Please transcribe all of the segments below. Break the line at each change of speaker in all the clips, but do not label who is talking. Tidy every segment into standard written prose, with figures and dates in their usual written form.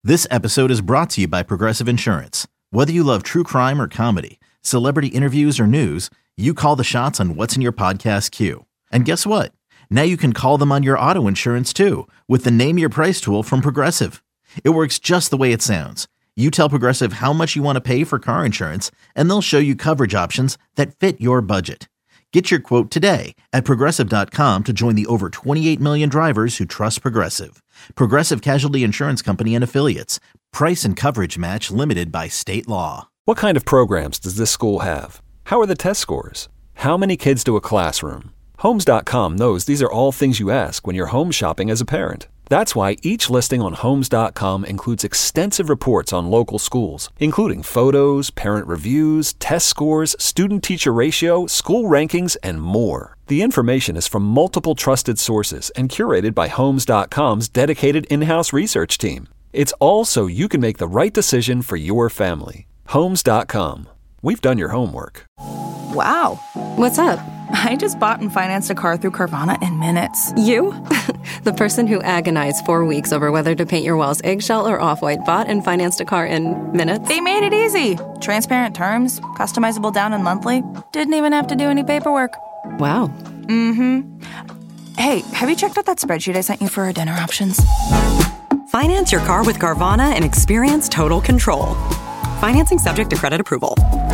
This episode is brought to you by Progressive Insurance. Whether you love true crime or comedy, celebrity interviews or news, you call the shots on what's in your podcast queue. And guess what? Now you can call them on your auto insurance too with the Name Your Price tool from Progressive. It works just the way it sounds. You tell Progressive how much you want to pay for car insurance, and they'll show you coverage options that fit your budget. Get your quote today at Progressive.com to join the over 28 million drivers who trust Progressive. Progressive Casualty Insurance Company and Affiliates. Price and coverage match limited by state law.
What kind of programs does this school have? How are the test scores? How many kids to a classroom? Homes.com knows these are all things you ask when you're home shopping as a parent. That's why each listing on Homes.com includes extensive reports on local schools, including photos, parent reviews, test scores, student-teacher ratio, school rankings, and more. The information is from multiple trusted sources and curated by Homes.com's dedicated in-house research team. It's all so you can make the right decision for your family. Homes.com. We've done your homework.
Wow.
What's up?
I just bought and financed a car through Carvana in minutes.
You? The person who agonized 4 weeks over whether to paint your walls eggshell or off-white bought and financed a car in minutes?
They made it easy. Transparent terms, customizable down and monthly. Didn't even have to do any paperwork.
Wow.
Mm-hmm. Hey, have you checked out that spreadsheet I sent you for our dinner options?
Finance your car with Carvana and experience total control. Financing subject to credit approval.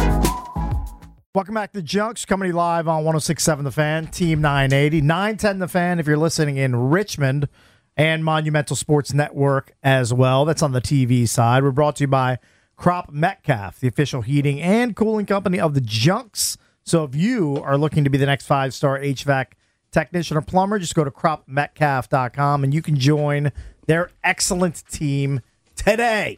Welcome back to Junks, coming to you live on 106.7 The Fan, Team 980. 910 The Fan if you're listening in Richmond, and Monumental Sports Network as well. That's on the TV side. We're brought to you by Crop Metcalf, the official heating and cooling company of the Junks. So if you are looking to be the next 5-star HVAC technician or plumber, just go to cropmetcalf.com and you can join their excellent team today.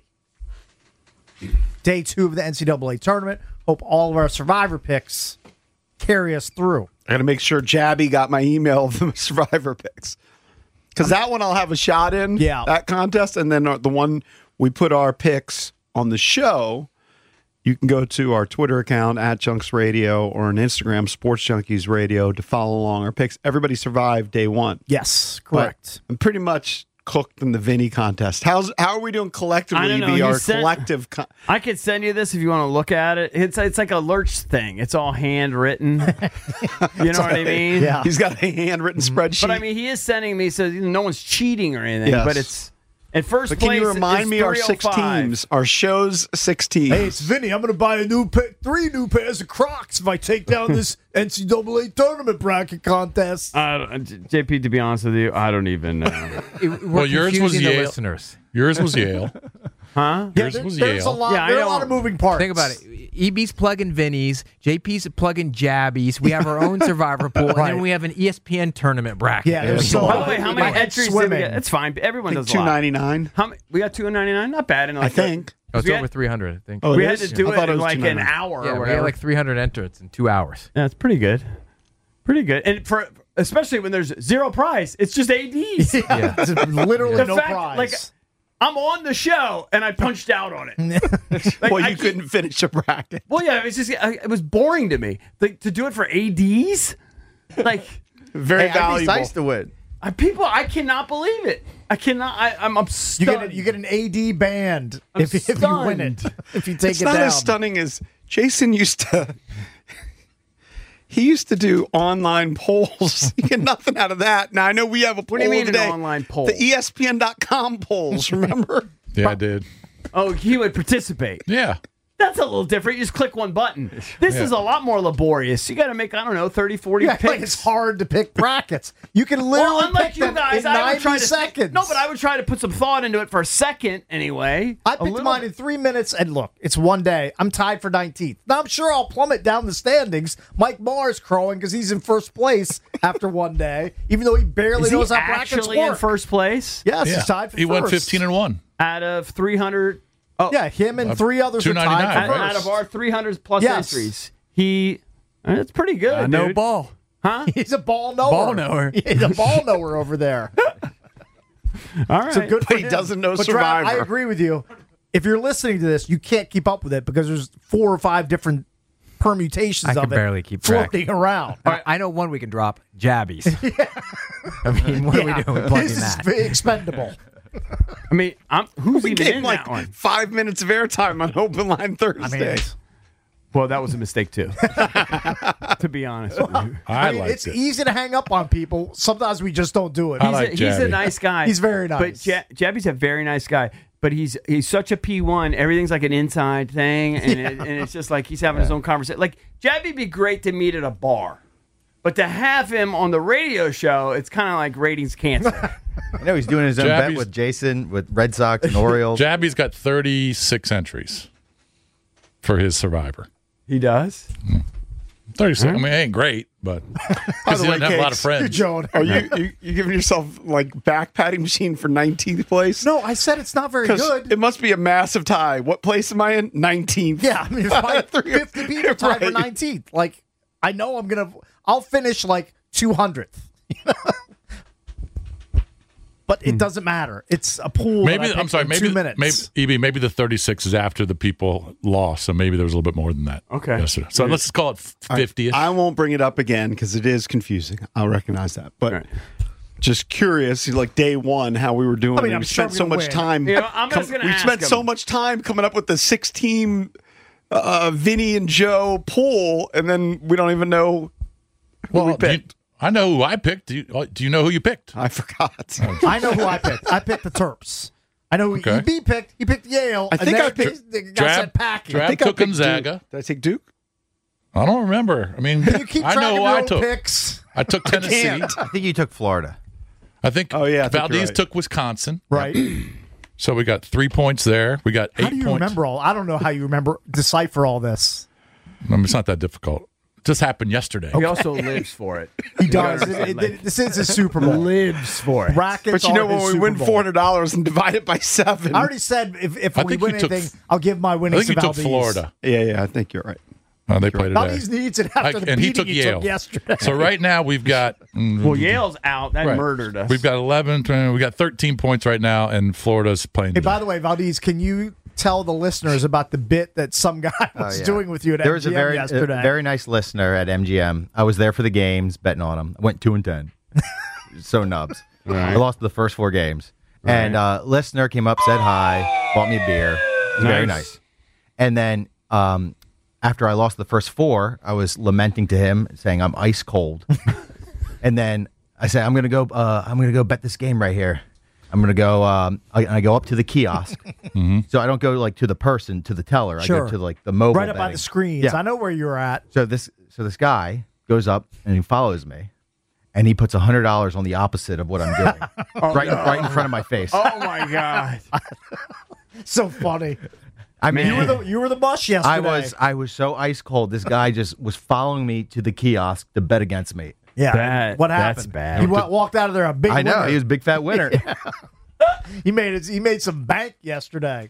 Day 2 of the NCAA tournament. Hope all of our survivor picks carry us through.
I got to make sure Jabby got my email of the survivor picks. Because that one I'll have a shot in, that contest. And then the one we put our picks on the show, you can go to our Twitter account, @Junks Radio, or on Instagram, Sports Junkies Radio, to follow along our picks. Everybody survived day 1.
Yes, correct.
But I'm pretty much cooked in the Vinny contest. How are we doing collectively? Collective.
I could send you this if you want to look at it. It's like a Lurch thing. It's all handwritten. You know what I mean?
Yeah. He's got a handwritten spreadsheet.
But I mean, he is sending me so no one's cheating or anything.
Yes.
But it's at first
but
place.
Can you remind me our 6 teams? Our show's 6 teams.
Hey, it's Vinny. I'm going to buy 3 new pairs of Crocs if I take down this NCAA tournament bracket contest.
JP, to be honest with you, I don't even know.
Well, yours was Yale.
Listeners.
Yours was Yale.
Huh?
Yours was Yale.
There are a lot of moving parts.
Think about it. EB's plugging Vinny's, JP's plugging Jabby's. We have our own survivor pool, and then we have an ESPN tournament bracket.
Yeah.
By the way, how many entries did we get? It's fine. Everyone does a lot.
$299.
How many? We got $299. Not bad.
I think.
Oh, it's over 300, I think.
We had to do it in like an hour.
Yeah, we had like 300 entrants in 2 hours.
Yeah, it's pretty good. Pretty good. And especially when there's zero prize, it's just ADs.
Yeah. It's literally no prize.
Like, I'm on the show and I punched out on it.
Well, you couldn't finish a bracket.
Well, yeah, it was boring to me to do it for ADs. Like,
very valuable.
I'd be nice to win.
I cannot believe it. I cannot. I'm stunned.
You get an AD band if you win it. If you take
it's
it down.
It's not as stunning as Jason used to. He used to do online polls. You get nothing out of that. Now, I know we have a poll
today. What do you mean
today.
an online poll?
The ESPN.com polls, remember?
Yeah, I did.
Oh, he would participate.
Yeah.
That's a little different. You just click one button. This is a lot more laborious. You got to make, 30, 40 picks.
Like it's hard to pick brackets. You can literally
unlike
pick
you
them
guys,
in
I would
90 seconds.
No, but I would try to put some thought into it for a second anyway.
I picked mine in 3 minutes, and look, it's one day. I'm tied for 19th. Now, I'm sure I'll plummet down the standings. Mike Marr's crowing because he's in first place after one day, even though he barely knows how brackets work.
Actually in first place?
Yes, he's tied for first.
He went 15-1.
Out of 300...
Oh, yeah, him and 3 others are tied for first.
Out of our 300 plus entries, it's pretty good.
No ball.
Huh?
He's a ball knower. He's a ball knower over there.
All right.
So good for
He
him.
doesn't know
But
Survivor.
I agree with you. If you're listening to this, you can't keep up with it because there's 4 or 5 different permutations
I
of
can
it
barely keep track.
floating around.
I know one we can drop, Jabbies. I mean, what are we doing? We're plugging
This
that.
is expendable.
I mean, who's
We
even
gave
in
like
that one?
5 minutes of airtime on Open Line Thursday.
Well, that was a mistake too. To be honest with you.
I mean, it's easy to hang up on people. Sometimes we just don't do it.
He's a nice guy.
He's very nice.
But Jabby's a very nice guy. But he's such a P1. Everything's like an inside thing, and it's just like he's having his own conversation. Like Jabby'd be great to meet at a bar, but to have him on the radio show, it's kind of like ratings cancer.
I know he's doing his own bet with Jason, with Red Sox and Orioles.
Jabby's got 36 entries for his Survivor.
He does?
36. I mean, it ain't great, but because he doesn't have a lot of friends.
Are you giving yourself like back patting machine for 19th place?
No, I said it's not very good.
It must be a massive tie. What place am I in? 19th.
Yeah, I mean, it's like 50 people tied for 19th. Like, I know I'll finish like 200th. But it doesn't matter. It's a pool.
Maybe
I'm sorry.
Maybe
2 minutes.
maybe the 36 is after the people lost, so maybe there was a little bit more than that.
Okay.
Yesterday. So let's just call it 50ish.
I won't bring it up again because it is confusing. I'll recognize that, but. Just curious, like day one, how we were doing.
I mean,
we spent so much time.
You know, I'm just gonna
we
ask
spent
him.
so much time coming up with the 6-team Vinny and Joe pool, and then we don't even know who we picked.
I know who I picked. Do you know who you picked?
I forgot.
I know who I picked. I picked the Terps. I know who EB picked. He picked Yale.
I think I picked.
The guy said Packy.
Drab took Gonzaga.
Did I take Duke?
I don't remember. I mean,
Can you keep
I
track
know
of
who
your
I
own
took.
picks?
I took Tennessee.
I think you took Florida.
I think.
Oh yeah,
Valdez took Wisconsin.
Right.
So we got 3 points there. We got 8
How do you
points.
remember all? I don't know how you decipher all this.
I mean, it's not that difficult. It just happened yesterday.
He also lives for it.
He does. This is a Super Bowl.
Lives for it.
Brackets.
But you know
are his
when we
Super
win
Bowl.
$400 and divide it by 7.
I already said if
I
we
think
win
you took-
anything, I'll give my
I
winnings
think
to
you took
Valdez.
Florida.
Yeah, I think you're right.
Oh, they played today.
Valdez needs it after the
And he
beating
took Yale.
took yesterday.
So right now we've got.
Well, Yale's out. That
Right.
murdered us.
We've got 11. We got 13 points right now, and Florida's playing.
Hey,
today.
by the way, Valdez, can you tell the listeners about the bit that some guy was doing with you at
There
MGM
was a
yesterday?
very nice listener at MGM. I was there for the games, betting on him. I went 2-10. So nubs.
Right.
I lost the first 4 games. And listener came up, said hi, bought me a beer. It was very nice. And then after I lost the first 4, I was lamenting to him, saying I'm ice cold. And then I said, I'm gonna go bet this game right here. I'm gonna go. I go up to the kiosk, so I don't go like to the person, to the teller.
Sure.
I go to like the mobile.
right up by
betting.
the screens.
Yeah.
I know where you're at.
So this guy goes up and he follows me, and he puts $100 on the opposite of what I'm doing, right in front of my face.
Oh my god!
So funny.
I mean,
You were the boss yesterday.
I was so ice cold. This guy just was following me to the kiosk to bet against me.
Yeah. What happened?
That's bad.
He walked out of there a big
I know
winner.
he was a big fat winner.
He made some bank yesterday.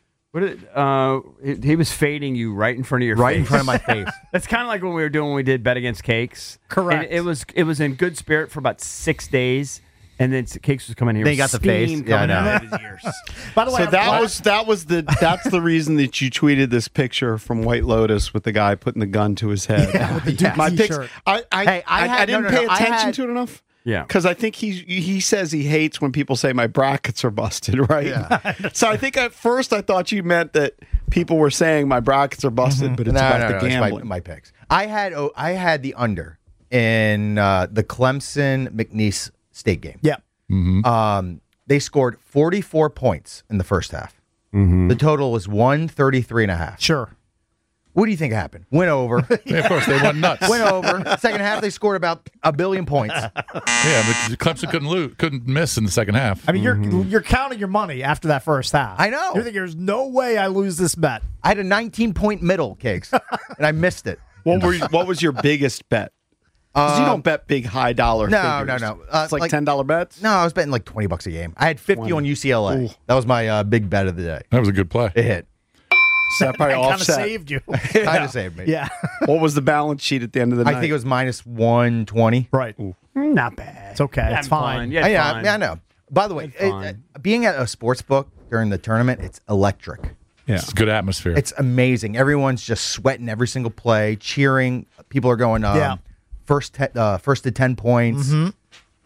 He was fading you right in front of your
Right
face.
in front of my face.
That's kind of like when we did Bet Against Cakes.
Correct.
And it was in good spirit for about 6 days, and then Cakes was coming here.
Then he got the face.
steam
Yeah, I
coming
know.
out of his ears.
By the way,
So
I'm
that's
glad-
the reason that you tweeted this picture from White Lotus with the guy putting the gun to his head.
Yeah, with the Duke
My picks.
t-shirt.
I didn't pay attention to it enough.
Yeah.
Because I think he says he hates when people say my brackets are busted, right?
Yeah.
So I think at first I thought you meant that people were saying my brackets are busted, but it's about the
it's
gambling.
my picks. I had the under in the Clemson McNeese State game.
Yeah.
They scored 44 points in the first half. The total was 133.5.
Sure.
What do you think happened? Went over.
Yeah, of course, they went nuts.
Went over. Second half, they scored about 1 billion points.
Yeah, but Clemson couldn't miss in the second half.
I mean, you're counting your money after that first half.
I know.
You're thinking there's no way I lose this bet.
I had a 19-point middle, Cakes, and I missed it.
What was your biggest bet? Because you don't bet big high dollar.
No.
figures.
No.
It's like $10 bets.
No, I was betting like $20 a game. I had 50 on UCLA. That was my big bet of the day.
That was a good play.
It hit.
So that probably
Kind of
offset.
saved you.
Kind of saved me.
Yeah.
What was the balance sheet at the end of the night?
I think it was minus 120.
Right.
Not bad.
It's okay. It's fine.
Yeah,
I know. By the way, being at a sports book during the tournament, it's electric.
Yeah.
It's a good atmosphere.
It's amazing. Everyone's just sweating every single play, cheering. People are going first to 10 points.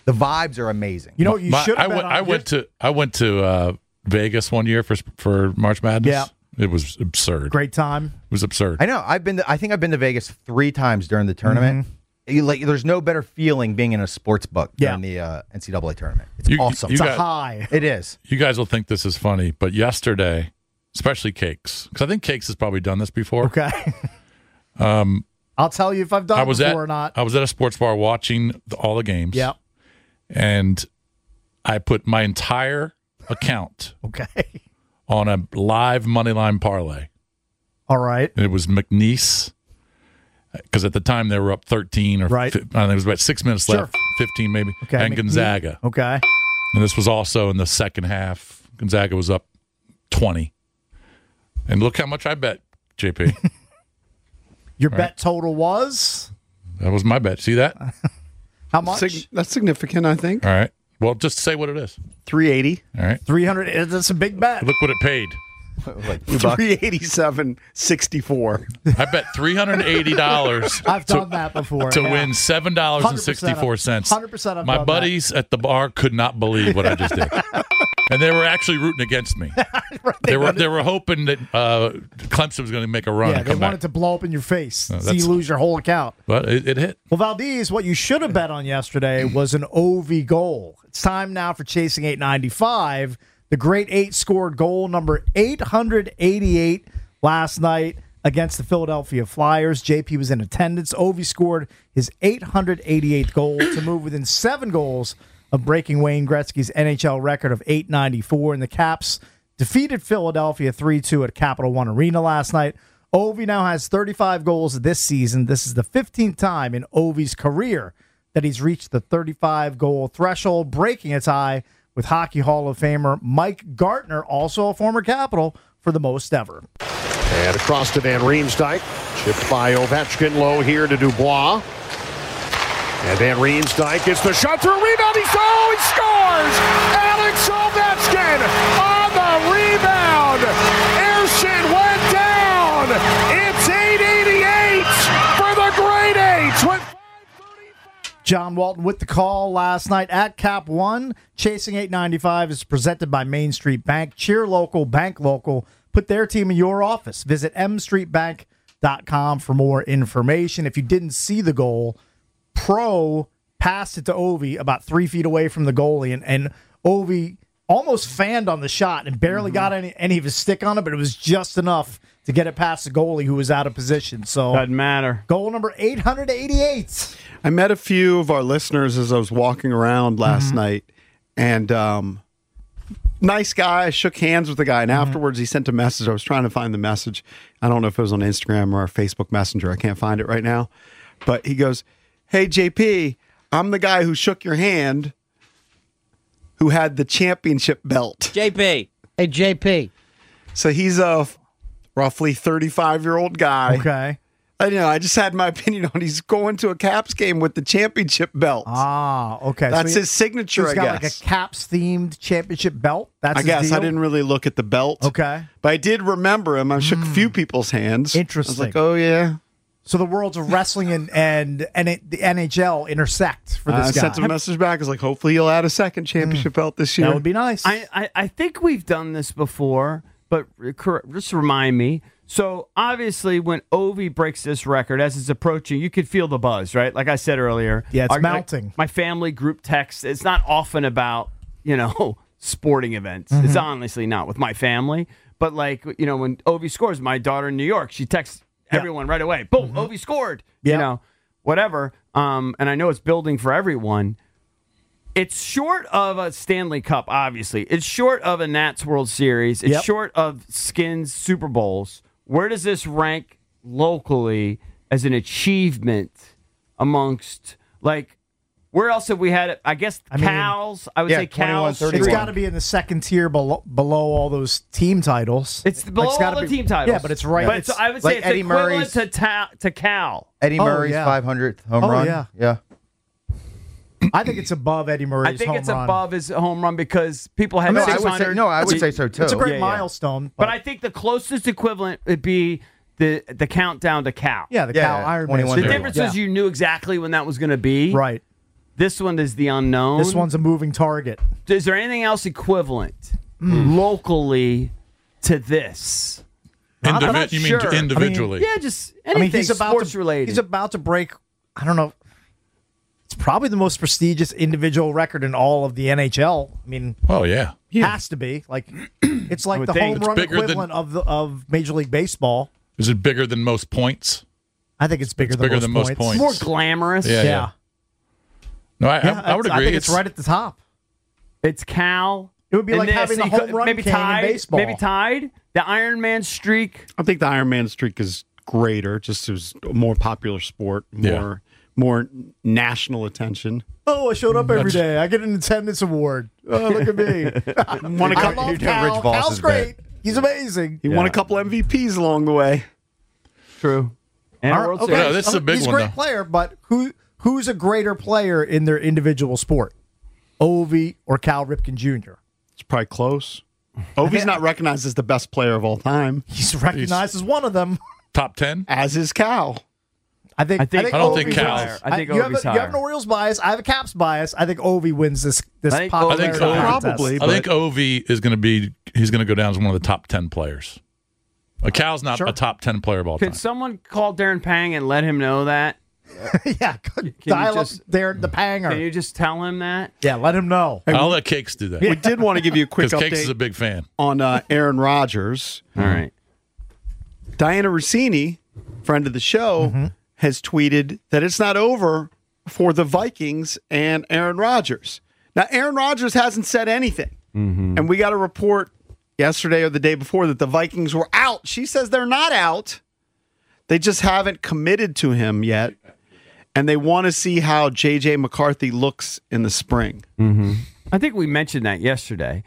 The vibes are amazing.
You know, you should have
I went to Vegas one year for March Madness.
Yeah.
It was absurd.
Great time.
It was absurd.
I know. I think I've been to Vegas 3 times during the tournament. There's no better feeling being in a sports book during the NCAA tournament. It's awesome.
It's a high.
It is.
You guys will think this is funny, but yesterday, especially Cakes, because I think Cakes has probably done this before.
Okay. I'll tell you if I've done it before or not.
I was at a sports bar watching all the games.
Yeah.
And I put my entire account on a live moneyline parlay.
All right.
And it was McNeese, because at the time they were up 13 or I think it was about 6 minutes left, 15 maybe, and Gonzaga.
Okay.
And this was also in the second half. Gonzaga was up 20. And look how much I bet, JP.
Your bet total was?
That was my bet. See that?
How much?
That's significant, I think.
All right. Well, just say what it is.
380.
All right.
300. That's a big bet.
Look what it paid.
Like
387.64.
I bet $380.
I've done that before.
To win $7.64.
100%
My buddies at the bar could not believe what I just did. And they were actually rooting against me. They were hoping that Clemson was going to make a run.
Yeah,
and
they
come
wanted
back.
to blow up in your face. So you lose your whole account.
But it hit.
Well, Valdez, what you should have bet on yesterday was an OV goal. It's time now for Chasing 895. The Great 8 scored goal number 888 last night against the Philadelphia Flyers. JP was in attendance. Ovi scored his 888th goal to move within 7 goals of breaking Wayne Gretzky's NHL record of 894. And the Caps defeated Philadelphia 3-2 at Capital One Arena last night. Ovi now has 35 goals this season. This is the 15th time in Ovi's career that he's reached the 35-goal threshold, breaking a tie with Hockey Hall of Famer Mike Gartner, also a former Capital, for the most ever.
And across to Van Riemsdyk. Chipped by Ovechkin, low here to Dubois. And Van Riemsdyk gets the shot through, rebound, he scores! Alex Ovechkin on the rebound! Airship went down! It's 888 for the Great 8!
John Walton with the call last night at Cap One. Chasing 895 is presented by Main Street Bank. Cheer local, bank local. Put their team in your office. Visit mstreetbank.com for more information. If you didn't see the goal, Pro passed it to Ovi about 3 feet away from the goalie, and Ovi almost fanned on the shot and barely got any of his stick on it, but it was just enough to get it past the goalie who was out of position. So
doesn't matter.
Goal number 888.
I met a few of our listeners as I was walking around last night, and nice guy. I shook hands with the guy, and afterwards he sent a message. I was trying to find the message. I don't know if it was on Instagram or Facebook Messenger. I can't find it right now. But he goes, "Hey, JP, I'm the guy who shook your hand who had the championship belt."
JP. Hey, JP.
So he's a roughly 35-year-old guy.
Okay.
I just had my opinion on he's going to a Caps game with the championship belt.
Ah, okay.
That's his signature,
he's got
I
like
guess.
a Caps-themed championship belt? That's
I guess.
his deal?
I didn't really look at the belt.
Okay.
But I did remember him. I shook a few people's hands.
Interesting.
I was like, oh, yeah.
So the worlds of wrestling and the NHL intersect for this
I
guy.
sent him a message back. I was like, hopefully he'll add a second championship belt this year.
That would be nice.
I think we've done this before, but just remind me. So obviously when Ovi breaks this record, as it's approaching, you could feel the buzz, right? Like I said earlier.
Yeah, it's mounting.
My family group text, it's not often about, sporting events. It's honestly not with my family. But when Ovi scores, my daughter in New York, she texts everyone right away. Boom, Ovi scored. Whatever. And I know it's building for everyone. It's short of a Stanley Cup, obviously. It's short of a Nats World Series. It's short of Skins Super Bowls. Where does this rank locally as an achievement amongst, where else have we had it? I guess Cals. I would say Cals.
It's got to be in the second tier below all those team titles.
It's below all the team titles.
Yeah, but it's right.
But I would say it's
Eddie
equivalent to Cal.
Eddie Murray's 500th home run. Yeah.
I think it's above Eddie Murray's home run.
I think it's above his home run because people had 600.
I would say so too.
It's a great milestone.
But I think the closest equivalent would be the countdown to Cal.
Yeah, the Cal Ironman.
The difference is you knew exactly when that was going to be.
Right.
This one is the unknown.
This one's a moving target.
Is there anything else equivalent locally to this?
You mean individually?
Yeah, just anything sports related.
He's about to break, I don't know, it's probably the most prestigious individual record in all of the NHL. I mean,
oh yeah,
has to be. Like, it's like the home run equivalent of Major League Baseball.
Is it bigger than most points?
I think it's bigger than most points.
More glamorous.
Yeah. No, I would agree.
I think it's right at the top.
It's Cal.
It would be like having the home run king in baseball.
Maybe tied. The Iron Man streak.
I think the Iron Man streak is greater. Just as a more popular sport, more national attention.
Oh, I showed up every day. I get an attendance award. Oh, look at me. I love Cal. Cal's great. He's amazing.
He won a couple MVPs along the way.
True. And
this is a big one.
He's a great player, but who's a greater player in their individual sport? Ovi or Cal Ripken Jr.?
It's probably close. Ovi's not recognized as the best player of all time.
He's recognized as one of them.
Top 10?
As is Cal.
I don't think
Cal. I think
you have an Orioles bias. I have a Caps bias. I think Ovi wins this popularity contest.
I think Ovi is going to be. He's going to go down as one of the top 10 players. Cal's not a top 10 player of all time.
Could someone call Darren Pang and let him know that?
Yeah, dial up Darren the Panger.
Can you just tell him that?
Yeah, let him know.
I'll let Cakes do that.
We did want to give you a quick update.
Because Cakes is a big fan.
On Aaron Rodgers.
All right.
Diana Rossini, friend of the show, has tweeted that it's not over for the Vikings and Aaron Rodgers. Now, Aaron Rodgers hasn't said anything. And we got a report yesterday or the day before that the Vikings were out. She says they're not out. They just haven't committed to him yet. And they want to see how J.J. McCarthy looks in the spring.
I think we mentioned that yesterday.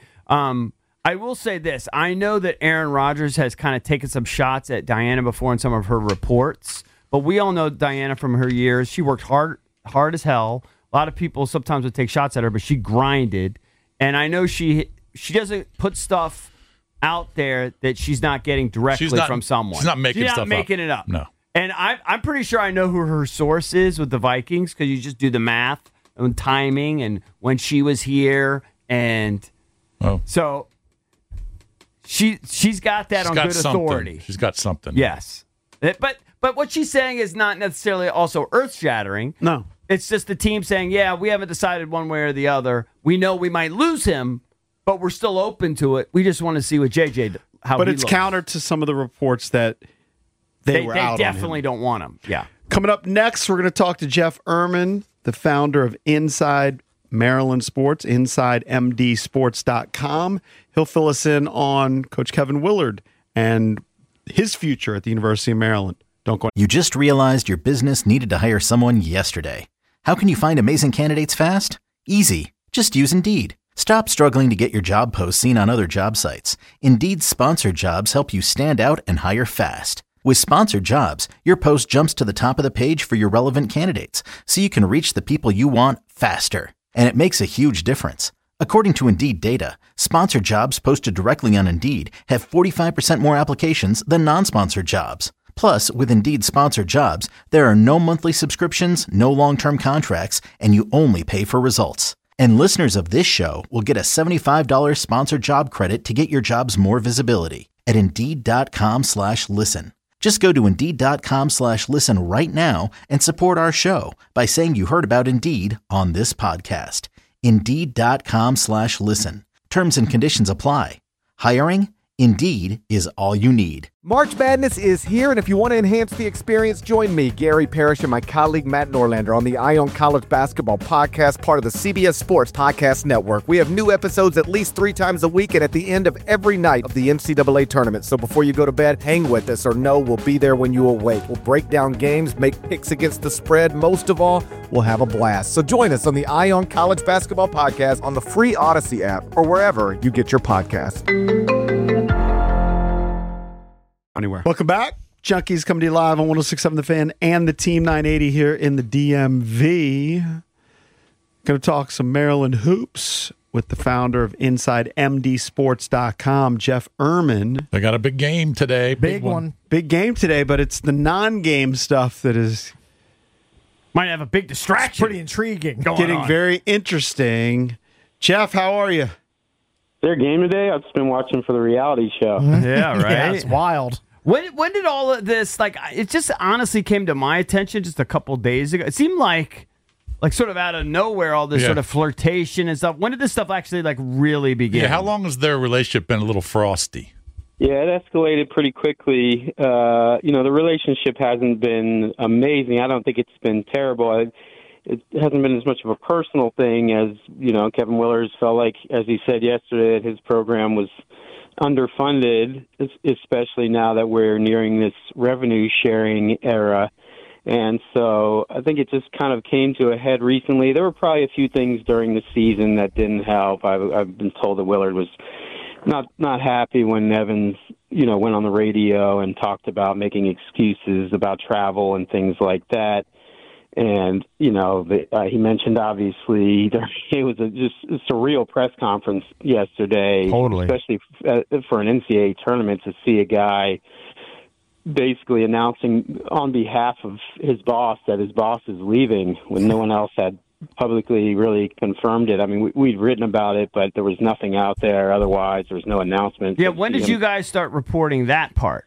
I will say this. I know that Aaron Rodgers has kind of taken some shots at Diana before in some of her reports. But we all know Diana from her years. She worked hard as hell. A lot of people sometimes would take shots at her, but she grinded. And I know she doesn't put stuff out there that she's not getting directly from someone.
She's not making stuff up.
She's not making it up.
No.
And I'm pretty sure I know who her source is with the Vikings because you just do the math and timing and when she was here. And so she's got that on good authority.
She's got something.
Yes. But what she's saying is not necessarily also earth-shattering.
No.
It's just the team saying, yeah, we haven't decided one way or the other. We know we might lose him, but we're still open to it. We just want to see what JJ how
But
he
it's
looks.
counter to some of the reports that they were out
definitely
on him.
don't want him. Yeah.
Coming up next, we're going to talk to Jeff Erman, the founder of Inside Maryland Sports, InsideMDSports.com. He'll fill us in on Coach Kevin Willard and his future at the University of Maryland. Don't go.
You just realized your business needed to hire someone yesterday. How can you find amazing candidates fast? Easy. Just use Indeed. Stop struggling to get your job posts seen on other job sites. Indeed's sponsored jobs help you stand out and hire fast. With sponsored jobs, your post jumps to the top of the page for your relevant candidates, so you can reach the people you want faster. And it makes a huge difference. According to Indeed data, sponsored jobs posted directly on Indeed have 45% more applications than non-sponsored jobs. Plus, with Indeed sponsored jobs, there are no monthly subscriptions, no long-term contracts, and you only pay for results. And listeners of this show will get a $75 sponsored job credit to get your jobs more visibility at Indeed.com/listen. Just go to Indeed.com/listen right now and support our show by saying you heard about Indeed on this podcast. Indeed.com/listen. Terms and conditions apply. Hiring? Indeed is all you need.
March Madness is here, and if you want to enhance the experience, join me, Gary Parrish, and my colleague Matt Norlander on the Ion College Basketball Podcast, part of the CBS Sports Podcast Network. We have new episodes at least 3 times a week and at the end of every night of the NCAA tournament. So before you go to bed, hang with us or know we'll be there when you awake. We'll break down games, make picks against the spread. Most of all, we'll have a blast. So join us on the Ion College Basketball Podcast on the free Odyssey app or wherever you get your podcasts.
Anywhere. Welcome back. Junkies coming to you live on 106.7 The Fan and the Team 980 here in the DMV. Going to talk some Maryland hoops with the founder of InsideMDSports.com, Jeff Erman.
They got a big game today.
Big one.
Big game today, but it's the non-game stuff that is
Might have a big distraction.
It's pretty intriguing.
Getting very interesting. Jeff, how are you?
Their game today? I've just been watching for the reality show.
Yeah, right.
Yeah, it's wild.
When did all of this, like, it just honestly came to my attention just a couple days ago. It seemed like sort of out of nowhere, all this sort of flirtation and stuff. When did this stuff actually, like, really begin?
Yeah, how long has their relationship been a little frosty?
Yeah, it escalated pretty quickly. The relationship hasn't been amazing. I don't think it's been terrible. It hasn't been as much of a personal thing as, Kevin Willers felt like, as he said yesterday, that his program was underfunded, especially now that we're nearing this revenue sharing era. And so I think it just kind of came to a head recently. There were probably a few things during the season that didn't help. I've been told that Willard was not happy when Evans, went on the radio and talked about making excuses about travel and things like that. And, he mentioned, obviously, it was just a surreal press conference yesterday.
Totally.
Especially for an NCAA tournament to see a guy basically announcing on behalf of his boss that his boss is leaving when no one else had publicly really confirmed it. I mean, we'd written about it, but there was nothing out there otherwise. There was no announcement.
Yeah, when did you guys start reporting that part?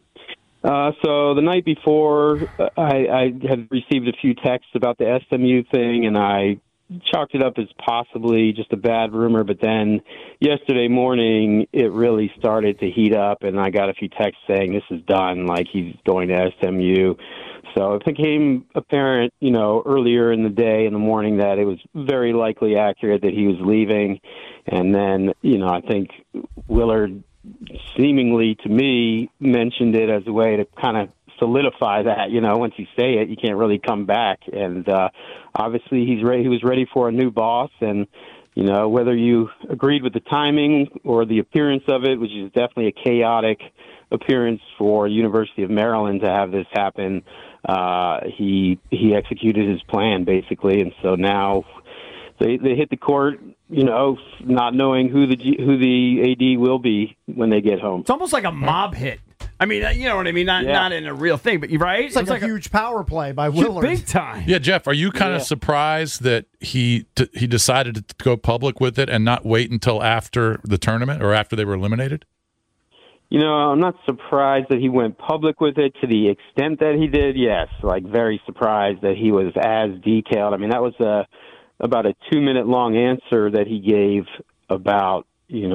So the night before, I had received a few texts about the SMU thing, and I chalked it up as possibly just a bad rumor. But then yesterday morning, it really started to heat up, and I got a few texts saying this is done, like he's going to SMU. So it became apparent, earlier in the day, in the morning, that it was very likely accurate that he was leaving. And then, I think Willard seemingly, to me, mentioned it as a way to kind of solidify that, once you say it, you can't really come back. And obviously he was ready for a new boss. And, whether you agreed with the timing or the appearance of it, which is definitely a chaotic appearance for University of Maryland to have this happen, he executed his plan, basically. And so now they hit the court, not knowing who the AD will be when they get home.
It's almost like a mob hit. I mean, you know what I mean? Not in a real thing, but you're right.
It's like a huge power play by Willard.
Big time.
Yeah, Jeff, are you kind of surprised that he decided to go public with it and not wait until after the tournament or after they were eliminated?
I'm not surprised that he went public with it to the extent that he did. Yes, very surprised that he was as detailed. I mean, that was about a 2-minute long answer that he gave about,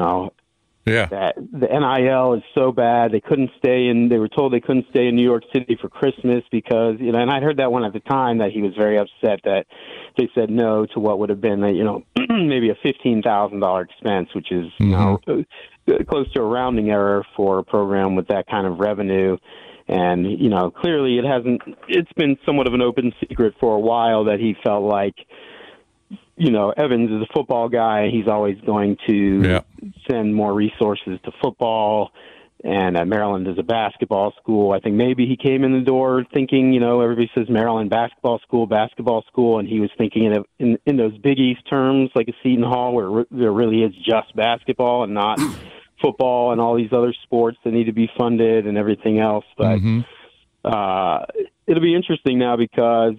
that the NIL is so bad. They were told they couldn't stay in New York City for Christmas because, and I'd heard that one at the time, that he was very upset that they said no to what would have been, maybe a $15,000 expense, which is, close to a rounding error for a program with that kind of revenue. And, clearly it's been somewhat of an open secret for a while that he felt like, Evans is a football guy. He's always going to send more resources to football. And Maryland is a basketball school. I think maybe he came in the door thinking, everybody says Maryland basketball school, and he was thinking in those Big East terms, like a Seton Hall, where there really is just basketball and not football and all these other sports that need to be funded and everything else. But it'll be interesting now because,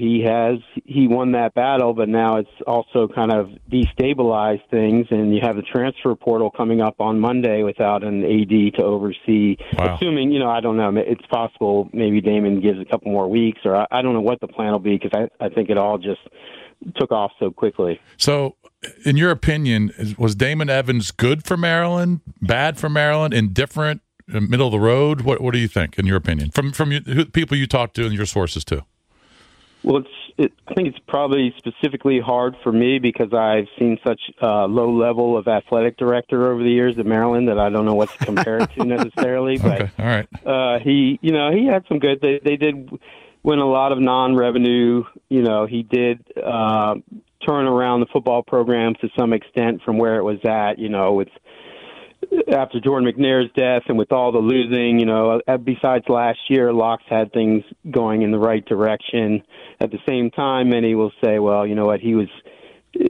he won that battle, but now it's also kind of destabilized things, and you have the transfer portal coming up on Monday without an AD to oversee. Wow. Assuming, I don't know, it's possible maybe Damon gives a couple more weeks, or I don't know what the plan will be because I think it all just took off so quickly.
So, in your opinion, was Damon Evans good for Maryland, bad for Maryland, indifferent, middle of the road? What do you think, in your opinion, from people you talk to and your sources too?
Well, I think it's probably specifically hard for me because I've seen such a low level of athletic director over the years at Maryland that I don't know what to compare it to necessarily. But
all right.
He had some good. They did win a lot of non-revenue. He did turn around the football program to some extent from where it was at. With after Jordan McNair's death and with all the losing, besides last year, Locke's had things going in the right direction. At the same time, many will say, well, you know what, he was the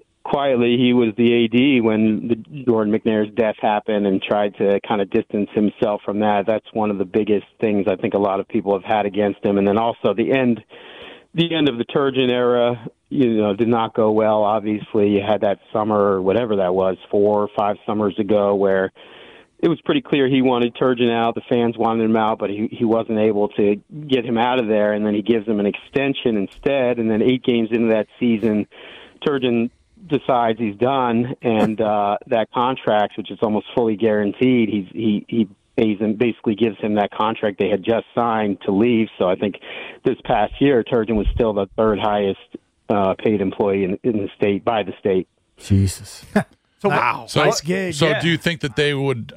AD when the Jordan McNair's death happened and tried to kind of distance himself from that. That's one of the biggest things I think a lot of people have had against him. And then also the end the end of the Turgeon era, did not go well. Obviously, you had that summer, or whatever that was, 4 or 5 summers ago, where it was pretty clear he wanted Turgeon out. The fans wanted him out, but he wasn't able to get him out of there. And then he gives him an extension instead. And then 8 games into that season, Turgeon decides he's done, and that contract, which is almost fully guaranteed, he basically gives him that contract they had just signed to leave. So I think this past year, Turgeon was still the 3rd highest paid employee in the state, by the state.
Jesus.
Wow. Nice gig.
So do you think that they would,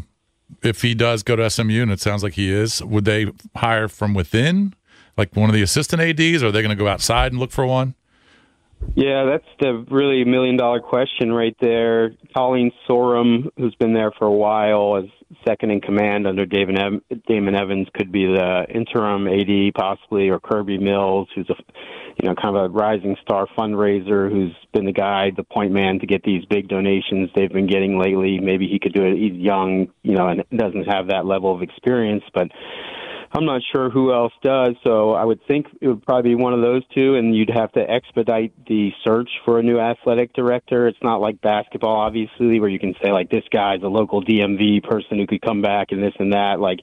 if he does go to SMU, and it sounds like he is, would they hire from within, like one of the assistant ADs, or are they going to go outside and look for one?
Yeah, that's the really $1 million question right there. Colleen Sorum, who's been there for a while as second in command under Damon Evans, could be the interim AD possibly, or Kirby Mills, who's kind of a rising star fundraiser, who's been the point man to get these big donations they've been getting lately. Maybe he could do it. He's young, and doesn't have that level of experience, but I'm not sure who else does, so I would think it would probably be one of those two, and you'd have to expedite the search for a new athletic director. It's not like basketball, obviously, where you can say, like, this guy's a local DMV person who could come back and this and that. Like,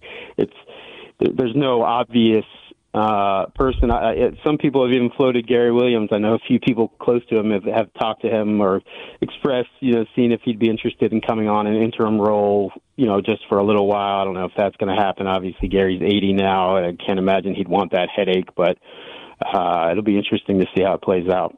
there's no obvious person. Some people have even floated Gary Williams. I know a few people close to him have talked to him or expressed, seeing if he'd be interested in coming on an interim role, just for a little while. I don't know if that's going to happen. Obviously, Gary's 80 now. I can't imagine he'd want that headache, but it'll be interesting to see how it plays out.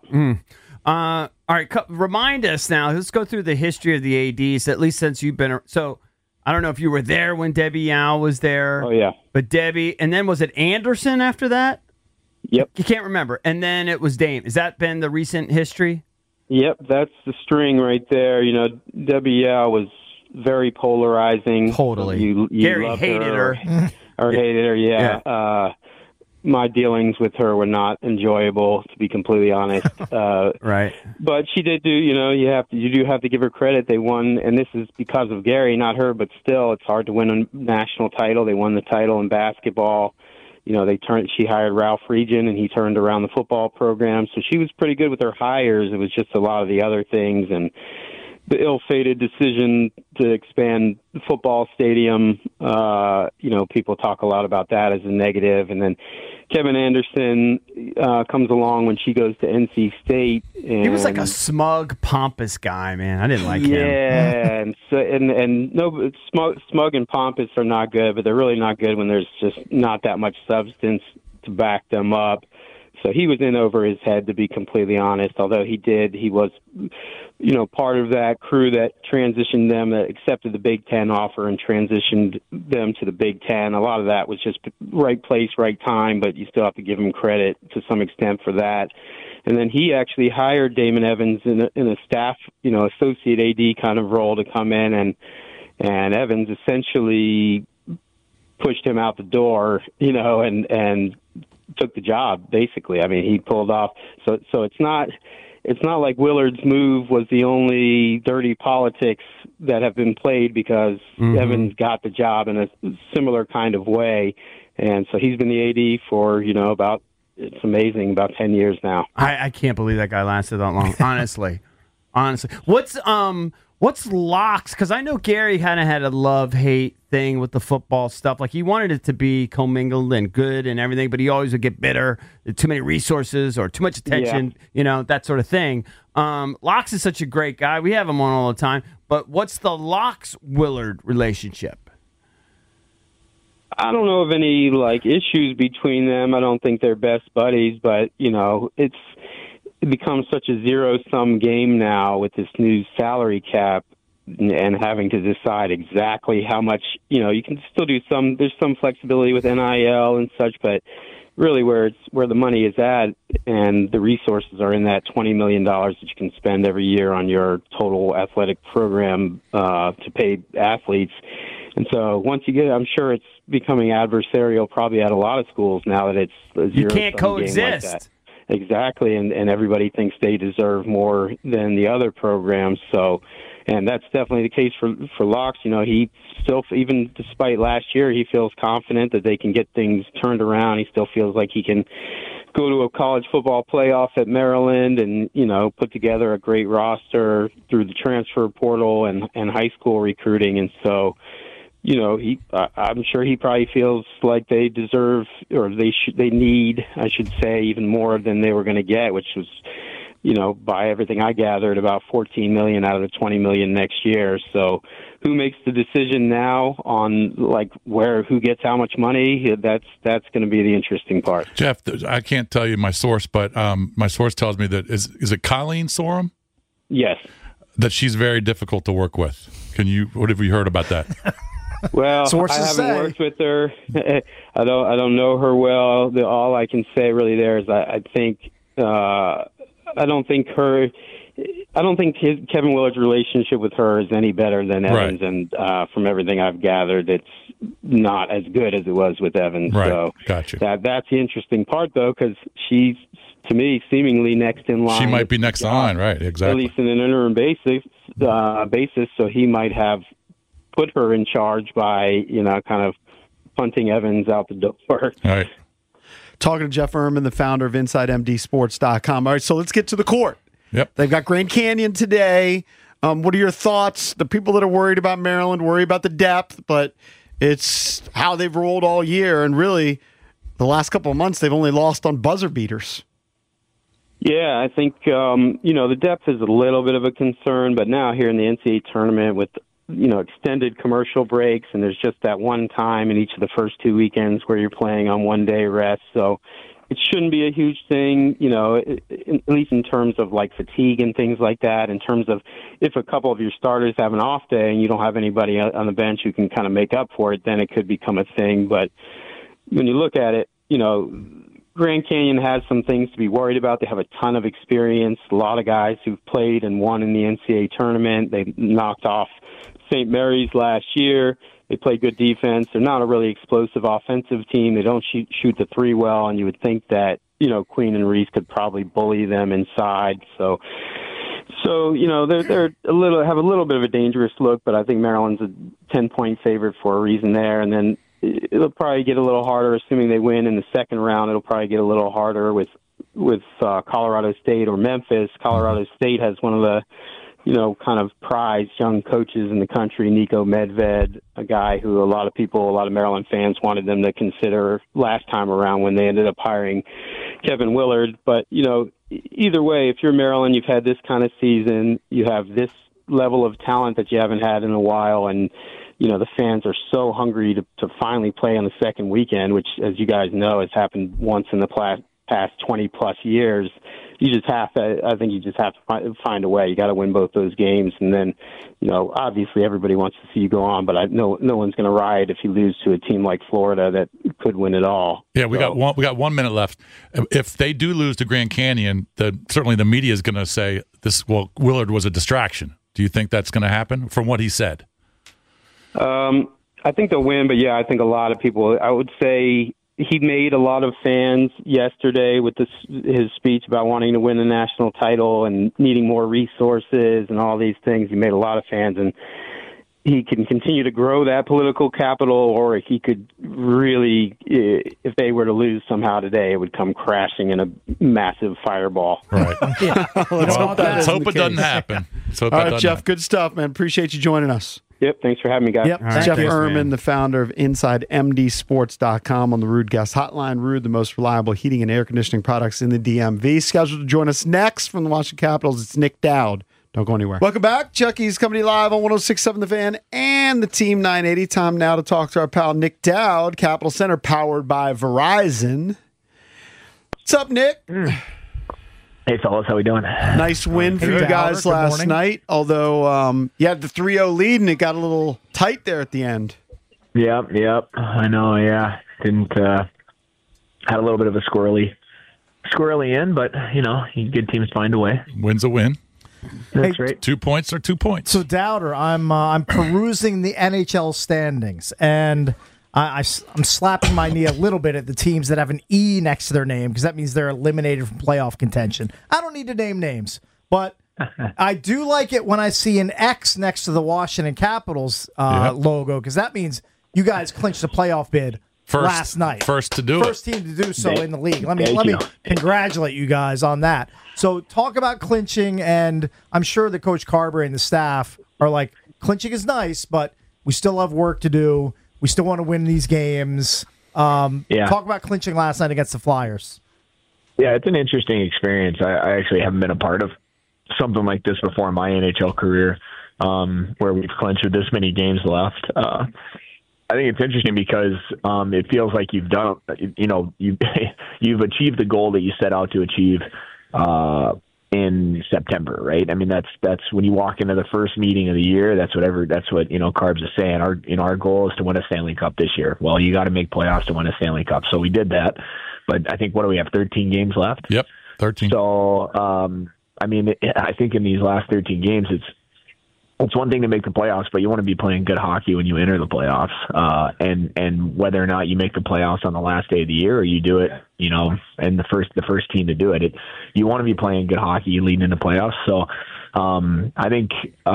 All right, remind us now. Let's go through the history of the ADs, at least since you've been. So I don't know if you were there when Debbie Yao was there.
Oh, yeah.
But Debbie, and then was it Anderson after that?
Yep.
You can't remember. And then it was Dame. Has that been the recent history?
Yep, that's the string right there. Debbie Yao was very polarizing.
Totally.
You
Gary
loved
hated her.
Or hated her, yeah. My dealings with her were not enjoyable, to be completely honest.
Right.
But she did do, you do have to give her credit. They won, and this is because of Gary, not her, but still, it's hard to win a national title. They won the title in basketball. She hired Ralph Regin, and he turned around the football program. So she was pretty good with her hires. It was just a lot of the other things, and the ill-fated decision to expand the football stadium. People talk a lot about that as a negative. And then Kevin Anderson comes along when she goes to NC State. And
he was like a smug, pompous guy, man. I didn't like him.
Yeah, and no, smug and pompous are not good, but they're really not good when there's just not that much substance to back them up. So he was in over his head, to be completely honest, although he was, part of that crew that transitioned them, that accepted the Big Ten offer and transitioned them to the Big Ten. A lot of that was just right place, right time, but you still have to give him credit to some extent for that. And then he actually hired Damon Evans in a staff, associate AD kind of role to come in, and Evans essentially pushed him out the door, and took the job, basically. I mean, he pulled off. So it's not like Willard's move was the only dirty politics that have been played, because Evans got the job in a similar kind of way. And so he's been the AD for, it's amazing, about 10 years now.
I can't believe that guy lasted that long, honestly. What's Locks? Because I know Gary kind of had a love-hate thing with the football stuff. Like, he wanted it to be commingled and good and everything, but he always would get bitter. Too many resources or too much attention, that sort of thing. Locks is such a great guy. We have him on all the time. But what's the Locks-Willard relationship?
I don't know of any, issues between them. I don't think they're best buddies, but, it becomes such a zero-sum game now with this new salary cap and having to decide exactly how much, you can still do there's some flexibility with NIL and such, but really where the money is at and the resources are in that $20 million that you can spend every year on your total athletic program to pay athletes. And so once you get, I'm sure it's becoming adversarial probably at a lot of schools now that it's a zero-sum
you can't coexist.
Game like that. Exactly, and everybody thinks they deserve more than the other programs. So, and that's definitely the case for Locks. He still, even despite last year, he feels confident that they can get things turned around. He still feels like he can go to a college football playoff at Maryland and, put together a great roster through the transfer portal and high school recruiting. And so, I'm sure he probably feels like they deserve, or they need, I should say, even more than they were going to get, which was, by everything I gathered, about $14 million out of the $20 million next year. So who makes the decision now on who gets how much money? That's going to be the interesting part.
Jeff, I can't tell you my source, but my source tells me that is it Colleen Sorum?
Yes.
That she's very difficult to work with. What have you heard about that?
Well, I haven't worked with her. I don't know her well. All I can say really there is I don't think Kevin Willard's relationship with her is any better than Evans, right. And from everything I've gathered, it's not as good as it was with Evans.
Right.
So
gotcha.
That's the interesting part, though, because she's, to me, seemingly next in line.
She might be next in line, right? Exactly.
At least in an interim basis. So he might have put her in charge by, kind of punting Evans out the door.
All right.
Talking to Jeff Erman, the founder of InsideMDSports.com. All right, so let's get to the court.
Yep.
They've got Grand Canyon today. What are your thoughts? The people that are worried about Maryland worry about the depth, but it's how they've rolled all year. And really, the last couple of months, they've only lost on buzzer beaters.
Yeah, I think, the depth is a little bit of a concern, but now here in the NCAA tournament with extended commercial breaks, and there's just that one time in each of the first 2 weekends where you're playing on 1 day rest. So it shouldn't be a huge thing, at least in terms of fatigue and things like that. In terms of if a couple of your starters have an off day and you don't have anybody on the bench who can kind of make up for it, then it could become a thing. But when you look at it, Grand Canyon has some things to be worried about. They have a ton of experience, a lot of guys who've played and won in the NCAA tournament. They knocked off St. Mary's last year. They play good defense. They're not a really explosive offensive team. They don't shoot the three well, and you would think that, Queen and Reese could probably bully them inside. So they're have a little bit of a dangerous look, but I think Maryland's a 10-point favorite for a reason there. And then it'll probably get a little harder, assuming they win in the second round. It'll probably get a little harder with Colorado State or Memphis. Colorado State has one of the kind of prized young coaches in the country, Nico Medved, a guy who a lot of Maryland fans wanted them to consider last time around when they ended up hiring Kevin Willard. But, either way, if you're Maryland, you've had this kind of season, you have this level of talent that you haven't had in a while, and, the fans are so hungry to finally play on the second weekend, which, as you guys know, has happened once in the past 20-plus years. I think you just have to find a way. You got to win both those games, and then, obviously everybody wants to see you go on, but no one's going to riot if you lose to a team like Florida that could win it all.
Yeah, we got 1 minute left. If they do lose to Grand Canyon, certainly the media is going to say Willard was a distraction. Do you think that's going to happen from what he said?
I think they'll win, but yeah, I think a lot of people. I would say he made a lot of fans yesterday with his speech about wanting to win the national title and needing more resources and all these things. He made a lot of fans, and he can continue to grow that political capital, or he could really, if they were to lose somehow today, it would come crashing in a massive fireball.
Right. Let's hope it doesn't happen.
All right, Jeff, good stuff, man. Appreciate you joining us.
Yep, thanks for having me, guys.
Yep. Jeff Erman, the founder of InsideMDSports.com on the Rude Guest Hotline. Rude, the most reliable heating and air conditioning products in the DMV. Scheduled to join us next from the Washington Capitals, it's Nick Dowd. Don't go anywhere. Welcome back. Chucky's Company Live on 106.7 The Fan and the Team 980. Time now to talk to our pal Nick Dowd, Capital Center, powered by Verizon. What's up, Nick?
Hey, fellas, how we doing?
Nice win for you guys last night, although you had the 3-0 lead, and it got a little tight there at the end.
Yep. I know, yeah. Had a little bit of a squirrely end, but, good teams find a way.
Win's a win.
That's right.
2 points are 2 points.
So, Dowder, I'm perusing the NHL standings, and I'm slapping my knee a little bit at the teams that have an E next to their name, because that means they're eliminated from playoff contention. I don't need to name names, but I do like it when I see an X next to the Washington Capitals logo, because that means you guys clinched the playoff bid last night.
First to do it.
First team to do so in the league. Let me congratulate you guys on that. So talk about clinching, and I'm sure that Coach Carberry and the staff are like, clinching is nice, but we still have work to do. We still want to win these games. Talk about clinching last night against the Flyers.
Yeah, it's an interesting experience. I actually haven't been a part of something like this before in my NHL career, where we've clinched with this many games left. I think it's interesting because it feels like you've done, you've achieved the goal that you set out to achieve in September, right? I mean, that's when you walk into the first meeting of the year. That's what Carbs is saying. Our goal is to win a Stanley Cup this year. Well, you got to make playoffs to win a Stanley Cup, so we did that. But I think, what do we have? 13 games left.
Yep, 13.
So, I mean, I think in these last 13 games, it's one thing to make the playoffs, but you want to be playing good hockey when you enter the playoffs. And whether or not you make the playoffs on the last day of the year, or you do it, and the first team to do it, you want to be playing good hockey leading into playoffs. So, I think,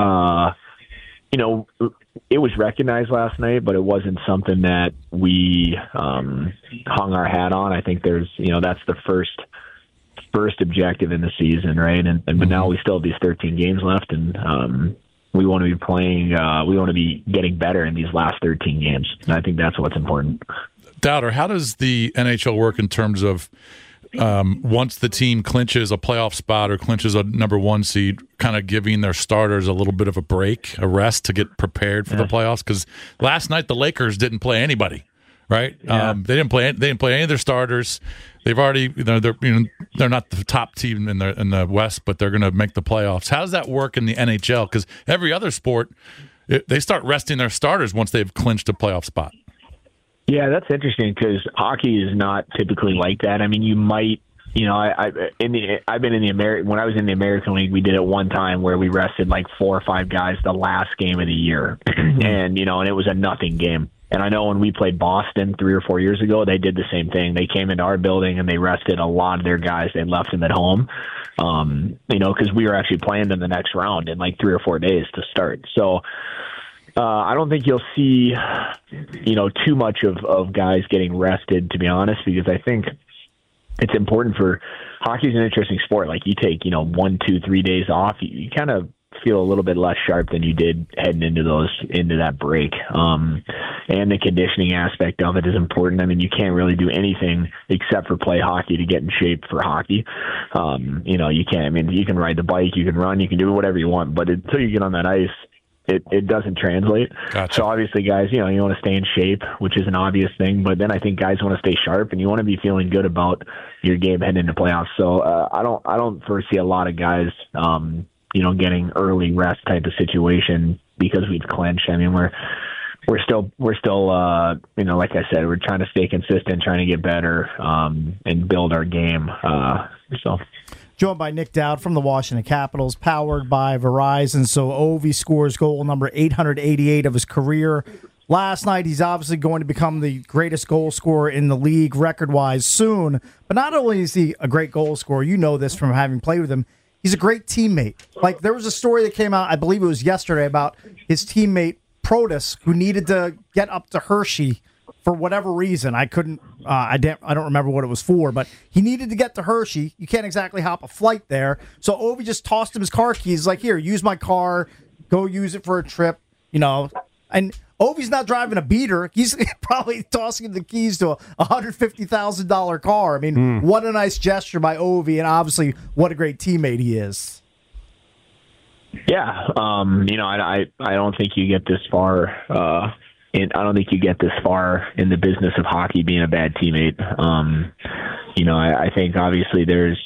it was recognized last night, but it wasn't something that we hung our hat on. I think there's, that's the first objective in the season, right? But now we still have these 13 games left, and we want to be playing. We want to be getting better in these last 13 games, and I think that's what's important.
Dowder, how does the NHL work in terms of once the team clinches a playoff spot or clinches a number one seed, kind of giving their starters a little bit of a break, a rest to get prepared for the playoffs? Because last night the Lakers didn't play anybody, right?
Yeah.
They didn't play any of their starters. They've already, they're not the top team in the West, but they're going to make the playoffs. How does that work in the NHL? Because every other sport, they start resting their starters once they've clinched a playoff spot.
Yeah, that's interesting because hockey is not typically like that. I mean, you might, I've been in the when I was in the American League, we did it one time where we rested like 4 or 5 guys the last game of the year, and it was a nothing game. And I know when we played Boston 3 or 4 years ago, they did the same thing. They came into our building and they rested a lot of their guys. They left them at home, because we were actually playing them the next round in like 3 or 4 days to start. So I don't think you'll see, too much of guys getting rested, to be honest, because I think it's important for hockey's an interesting sport. Like you take, 1, 2, 3 days off, you kind of feel a little bit less sharp than you did heading into that break. And the conditioning aspect of it is important. I mean, you can't really do anything except for play hockey to get in shape for hockey. You can't, I mean, you can ride the bike, you can run, you can do whatever you want, but until you get on that ice, it doesn't translate.
Gotcha.
So obviously, guys, you want to stay in shape, which is an obvious thing. But then I think guys want to stay sharp, and you want to be feeling good about your game heading into playoffs. So I don't foresee a lot of guys, getting early rest type of situation because we've clinched. I mean, we're still, like I said, we're trying to stay consistent, trying to get better, and build our game.
Joined by Nick Dowd from the Washington Capitals, powered by Verizon. So Ovi scores goal number 888 of his career. Last night, he's obviously going to become the greatest goal scorer in the league record-wise soon. But not only is he a great goal scorer, you know this from having played with him, he's a great teammate. Like, there was a story that came out, I believe it was yesterday, about his teammate Protas, who needed to get up to Hershey for whatever reason. I don't remember what it was for, but he needed to get to Hershey. You can't exactly hop a flight there. So Ovi just tossed him his car keys, like, here, use my car, go use it for a trip, And Ovi's not driving a beater. He's probably tossing him the keys to a $150,000 car. I mean, what a nice gesture by Ovi, and obviously what a great teammate he is.
Yeah, I don't think you get this far. I don't think you get this far in the business of hockey being a bad teammate. I think obviously there's.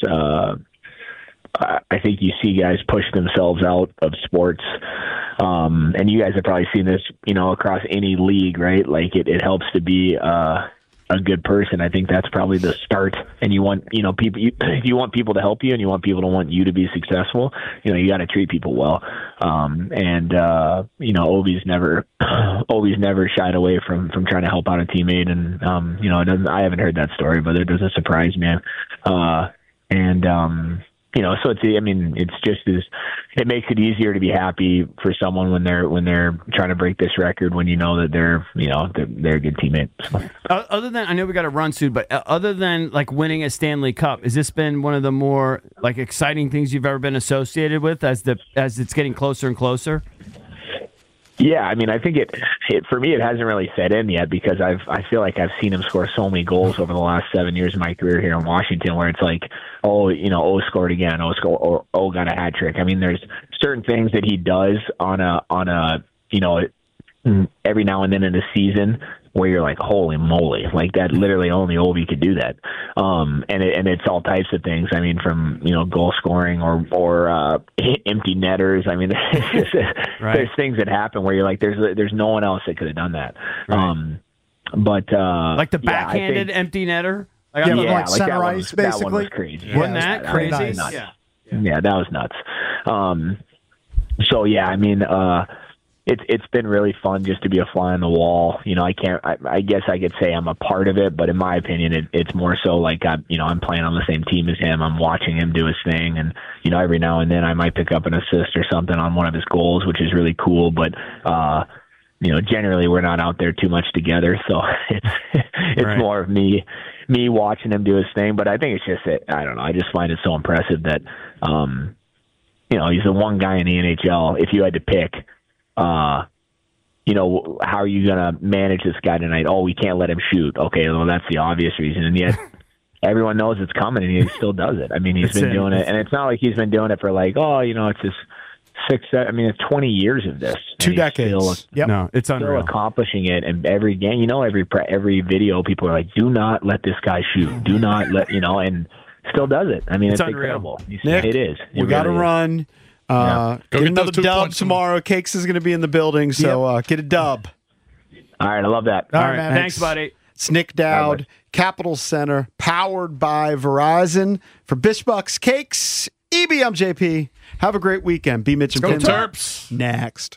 I think you see guys push themselves out of sports, and you guys have probably seen this, across any league, right? Like it helps to be a good person. I think that's probably the start. And you want, people. If you want people to help you, and you want people to want you to be successful, you got to treat people well. Ovi's never shied away from trying to help out a teammate. And I haven't heard that story, but it doesn't surprise me. so it's just it makes it easier to be happy for someone when they're trying to break this record, when you know that they're a good teammate. So.
Other than, I know we got to run soon, but other than like winning a Stanley Cup, has this been one of the more like exciting things you've ever been associated with as it's getting closer and closer?
Yeah, I mean, I think it for me, it hasn't really set in yet, because I feel like I've seen him score so many goals over the last 7 years of my career here in Washington, where it's like, O scored again, O got a hat trick. I mean, there's certain things that he does on a every now and then in a season where you're like, holy moly, like that literally only Ovi could do that. And it's all types of things. I mean, from, goal scoring or empty netters. I mean, there's things that happen where you're like, there's no one else that could have done that.
Right.
But
like the backhanded empty netter?
Like center ice, basically.
That one was crazy.
Wasn't that crazy?
Nice. Yeah, that was nuts. So yeah, I mean, it's been really fun just to be a fly on the wall. I guess I could say I'm a part of it, but in my opinion, it's more so like I'm playing on the same team as him. I'm watching him do his thing, and every now and then I might pick up an assist or something on one of his goals, which is really cool. But generally we're not out there too much together, so it's more of me watching him do his thing. But I think it's just I don't know. I just find it so impressive that he's the one guy in the NHL. If you had to pick, how are you going to manage this guy tonight? Oh, we can't let him shoot. Okay, well, that's the obvious reason. And yet everyone knows it's coming, and he still does it. I mean, he's been doing it, and it's not like he's been doing it for like, it's just it's 20 years of this.
2 decades.
No, it's
still
unreal.
Accomplishing it, and every game, every video, people are like, do not let this guy shoot. Do not let, and still does it. I mean, it's incredible.
Nick,
it is.
We got to run.
Go
get another dub
points
tomorrow. Cakes is going to be in the building, so get a dub.
All right, I love that.
All right, man. Thanks, buddy.
It's Nick Dowd, Capital Center, powered by Verizon. For Bishbucks Cakes, I'm JP. Have a great weekend. B. Mitch and
Go
Pins.
Terps.
Next.